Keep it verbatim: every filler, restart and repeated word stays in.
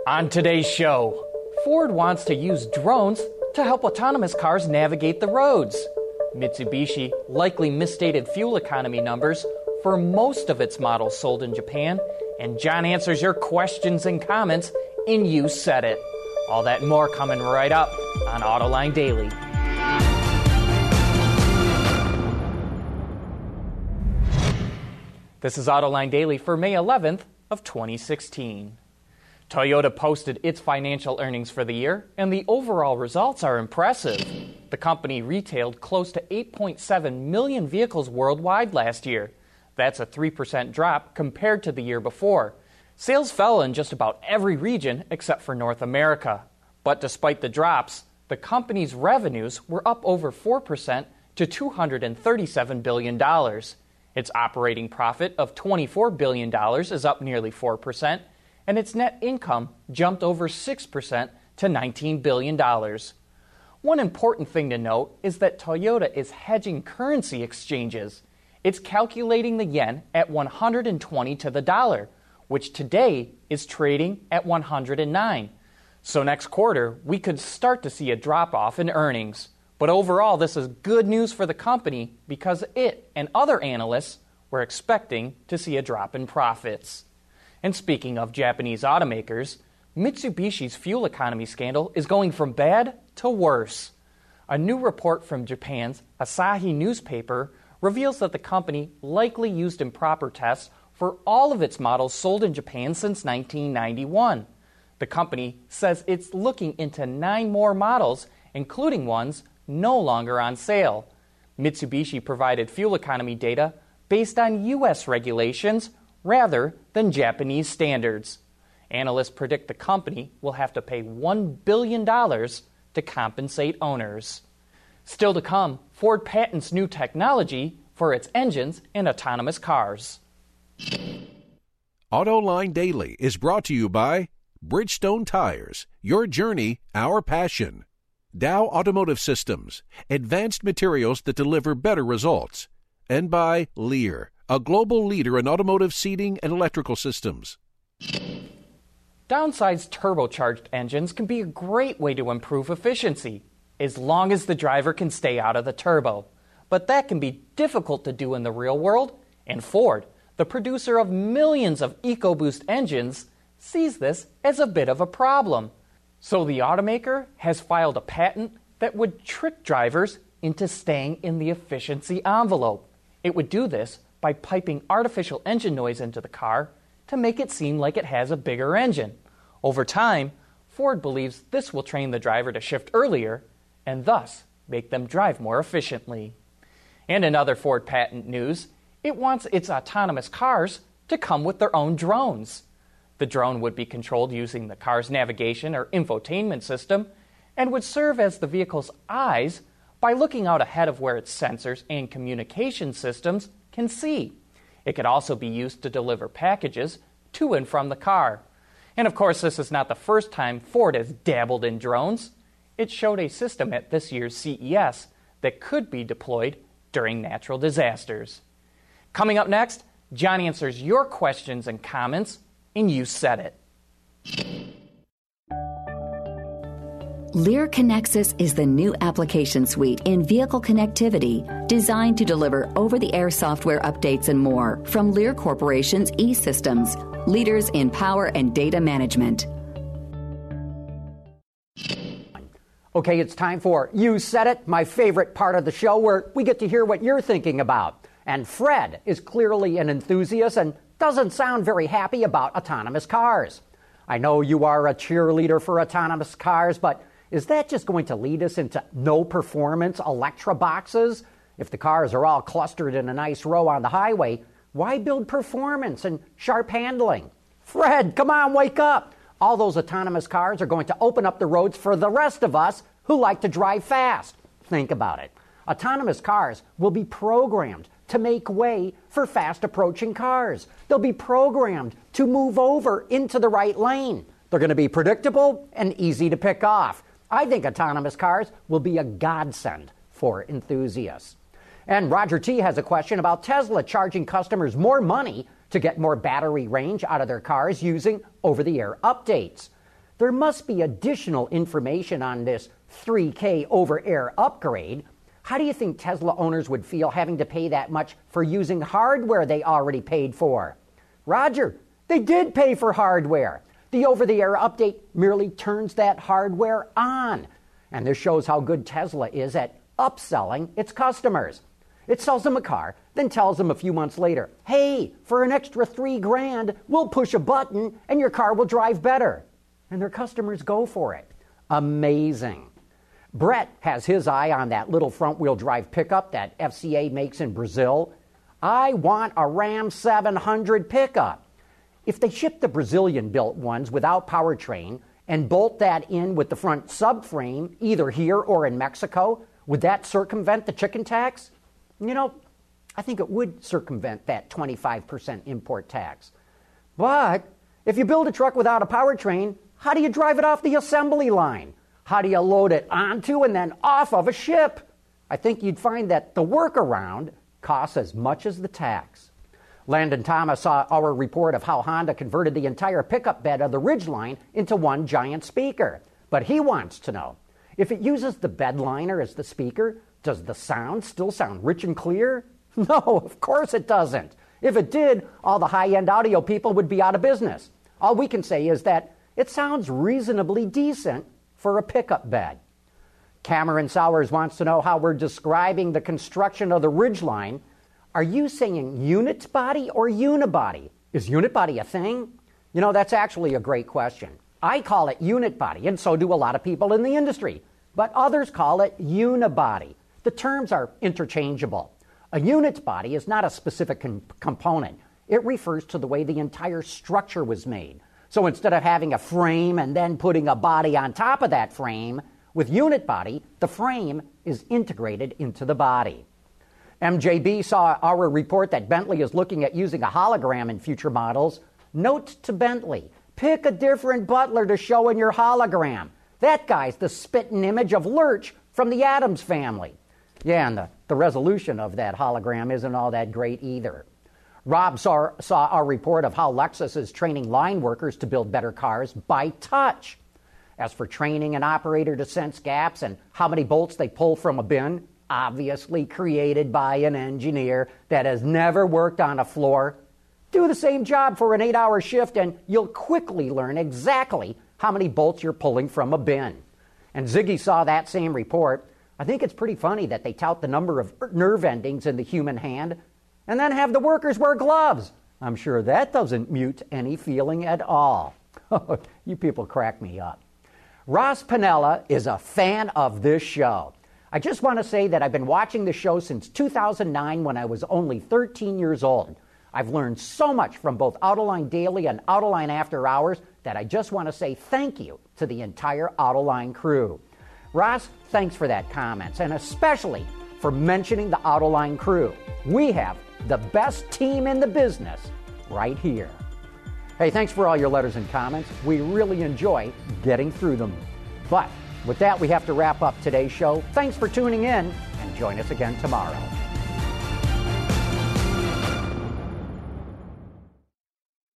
On today's show, Ford wants to use drones to help autonomous cars navigate the roads. Mitsubishi likely misstated fuel economy numbers for most of its models sold in Japan. And John answers your questions and comments in You Said It. All that and more coming right up on Autoline Daily. This is Autoline Daily for May eleventh of twenty sixteen. Toyota posted its financial earnings for the year, and the overall results are impressive. The company retailed close to eight point seven million vehicles worldwide last year. That's a three percent drop compared to the year before. Sales fell in just about every region except for North America. But despite the drops, the company's revenues were up over four percent to two hundred thirty-seven billion dollars. Its operating profit of twenty-four billion dollars is up nearly four percent, and its net income jumped over six percent to nineteen billion dollars. One important thing to note is that Toyota is hedging currency exchanges. It's calculating the yen at one hundred twenty to the dollar, which today is trading at one hundred nine. So next quarter, we could start to see a drop-off in earnings. But overall, this is good news for the company because it and other analysts were expecting to see a drop in profits. And speaking of Japanese automakers, Mitsubishi's fuel economy scandal is going from bad to worse. A new report from Japan's Asahi newspaper reveals that the company likely used improper tests for all of its models sold in Japan since nineteen ninety-one. The company says it's looking into nine more models, including ones no longer on sale. Mitsubishi provided fuel economy data based on U S regulations rather than Japanese standards. Analysts predict the company will have to pay one billion dollars to compensate owners. Still to come, Ford patents new technology for its engines in autonomous cars. Autoline Daily is brought to you by Bridgestone Tires, your journey, our passion. Dow Automotive Systems, advanced materials that deliver better results. And by Lear, a global leader in automotive seating and electrical systems. Downsized turbocharged engines can be a great way to improve efficiency, as long as the driver can stay out of the turbo. But that can be difficult to do in the real world, and Ford, the producer of millions of EcoBoost engines, sees this as a bit of a problem. So the automaker has filed a patent that would trick drivers into staying in the efficiency envelope. It would do this by piping artificial engine noise into the car to make it seem like it has a bigger engine. Over time, Ford believes this will train the driver to shift earlier and thus make them drive more efficiently. And in other Ford patent news, it wants its autonomous cars to come with their own drones. The drone would be controlled using the car's navigation or infotainment system and would serve as the vehicle's eyes by looking out ahead of where its sensors and communication systems can see. It could also be used to deliver packages to and from the car. And of course, this is not the first time Ford has dabbled in drones. It showed a system at this year's C E S that could be deployed during natural disasters. Coming up next, John answers your questions and comments in You Said It. Lear Connexus is the new application suite in vehicle connectivity designed to deliver over-the-air software updates and more from Lear Corporation's E-Systems, leaders in power and data management. Okay, it's time for You Said It, my favorite part of the show where we get to hear what you're thinking about. And Fred is clearly an enthusiast and doesn't sound very happy about autonomous cars. I know you are a cheerleader for autonomous cars, but is that just going to lead us into no-performance Electra boxes? If the cars are all clustered in a nice row on the highway, why build performance and sharp handling? Fred, come on, wake up! All those autonomous cars are going to open up the roads for the rest of us who like to drive fast. Think about it. Autonomous cars will be programmed to make way for fast-approaching cars. They'll be programmed to move over into the right lane. They're going to be predictable and easy to pick off. I think autonomous cars will be a godsend for enthusiasts. And Roger T. has a question about Tesla charging customers more money to get more battery range out of their cars using over-the-air updates. There must be additional information on this three K over-air upgrade. How do you think Tesla owners would feel having to pay that much for using hardware they already paid for? Roger, they did pay for hardware. The over-the-air update merely turns that hardware on. And this shows how good Tesla is at upselling its customers. It sells them a car, then tells them a few months later, hey, for an extra three grand, we'll push a button and your car will drive better. And their customers go for it. Amazing. Brett has his eye on that little front-wheel drive pickup that F C A makes in Brazil. I want a Ram seven hundred pickup. If they ship the Brazilian-built ones without powertrain and bolt that in with the front subframe, either here or in Mexico, would that circumvent the chicken tax? You know, I think it would circumvent that twenty-five percent import tax. But if you build a truck without a powertrain, how do you drive it off the assembly line? How do you load it onto and then off of a ship? I think you'd find that the workaround costs as much as the tax. Landon Thomas saw our report of how Honda converted the entire pickup bed of the Ridgeline into one giant speaker. But he wants to know, if it uses the bed liner as the speaker, does the sound still sound rich and clear? No, of course it doesn't. If it did, all the high-end audio people would be out of business. All we can say is that it sounds reasonably decent for a pickup bed. Cameron Sowers wants to know how we're describing the construction of the Ridgeline. Are you saying unit body or unibody? Is unibody a thing? You know, that's actually a great question. I call it unit body, and so do a lot of people in the industry. But others call it unibody. The terms are interchangeable. A unit body is not a specific com- component. It refers to the way the entire structure was made. So instead of having a frame and then putting a body on top of that frame, with unit body, the frame is integrated into the body. M J B saw our report that Bentley is looking at using a hologram in future models. Note to Bentley, pick a different butler to show in your hologram. That guy's the spitting image of Lurch from the Addams Family. Yeah, and the, the resolution of that hologram isn't all that great either. Rob saw, saw our report of how Lexus is training line workers to build better cars by touch. As for training an operator to sense gaps and how many bolts they pull from a bin, obviously created by an engineer that has never worked on a floor, do the same job for an eight-hour shift and you'll quickly learn exactly how many bolts you're pulling from a bin. And Ziggy saw that same report. I think it's pretty funny that they tout the number of nerve endings in the human hand and then have the workers wear gloves. I'm sure that doesn't mute any feeling at all. You people crack me up. Ross Piniella is a fan of this show. I just want to say that I've been watching the show since two thousand nine when I was only thirteen years old. I've learned so much from both Autoline Daily and Autoline After Hours that I just want to say thank you to the entire Autoline crew. Ross, thanks for that comments, and especially for mentioning the Autoline crew. We have the best team in the business right here. Hey, thanks for all your letters and comments. We really enjoy getting through them. But with that, we have to wrap up today's show. Thanks for tuning in, and join us again tomorrow.